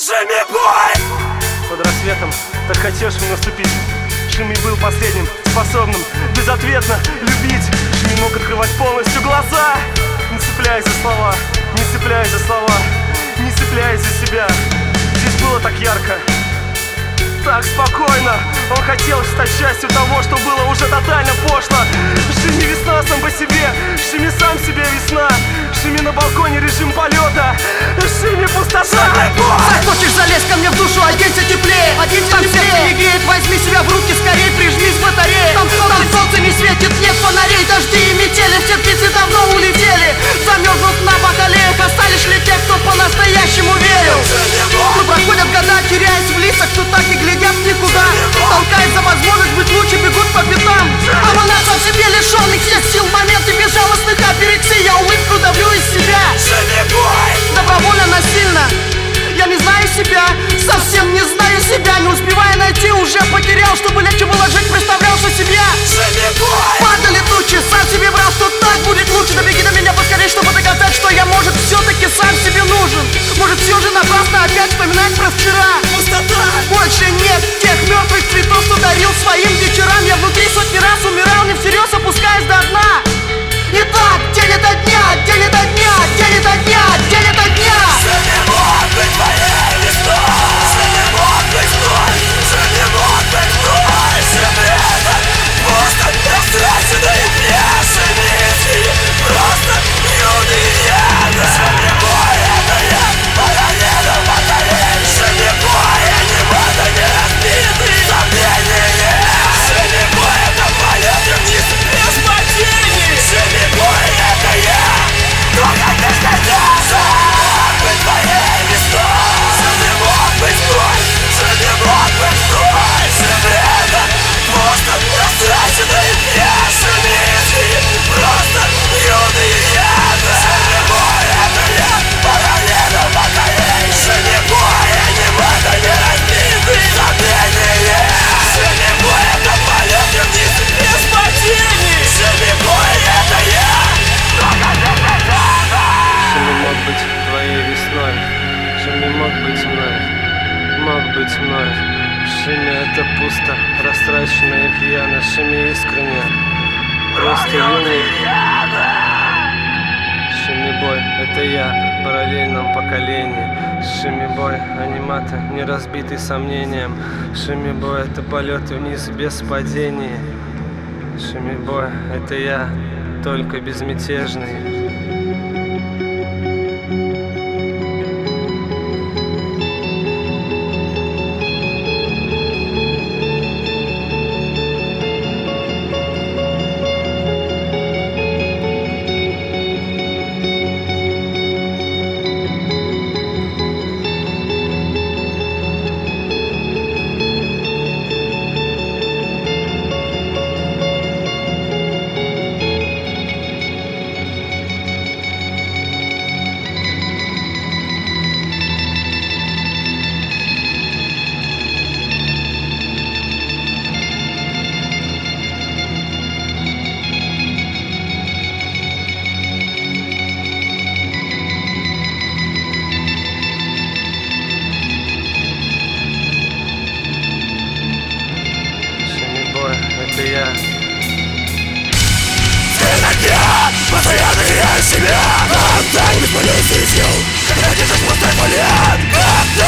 Под рассветом так хотел Шими наступить. Шими был последним, способным безответно любить. Шими мог открывать полностью глаза, не цепляясь за слова, не цепляясь за слова, не цепляясь за себя. Здесь было так ярко, так спокойно. Он хотел стать частью того, что было уже тотально пошло. Шими весна сам по себе, Шими сам себе весна. Шими на балконе режим полета, Шими пустота. Захочешь, залезь ко мне в душу, оденься теплее. Там сердце не греет, возьми себя в руки, скорее прижмись к батарее. Там солнце не светит, нет фонарей, дожди и метели, все птицы давно улетели. Замерзнут на бакалеях, остались ли те, кто по-настоящему верил. Но проходят года, теряясь в лицах, кто так и глядят никуда. Толкаясь за возможность быть лучше, бегут по пятам. А монах в себе лишенных всех сил, моменты безжалостных апирексий. Я улыбку давлю из себя, добровольно, насильно. Я не знаю себя, совсем не знаю себя. Не успевая найти, уже потерял. Чтобы легче было жить, представлял, что семья. Падали тучи, сам себе врал, что так будет лучше. Да беги на меня поскорее, чтобы доказать, что я, может, все-таки сам себе нужен. Может, все же напрасно опять вспоминать про вчера. Больше нет тех мертвых цветов, что дарил своим вечерам. Я внутри сотни раз умирал, не всерьез опускаясь до дна. И так, день ото дня, день ото дня, день ото дня, день ото дня. Быть мной. Шими это пусто, растрачено и пьяно. Шими искренне, просто юный. Шими бой, это я в параллельном поколении. Шими бой, анимата, не разбитый сомнением. Шими бой, это полеты вниз без падений. Шими бой, это я, только безмятежный. Это я. Постоянно теряю себя, отдай бесполезный сил. Когда держишь пустой полет,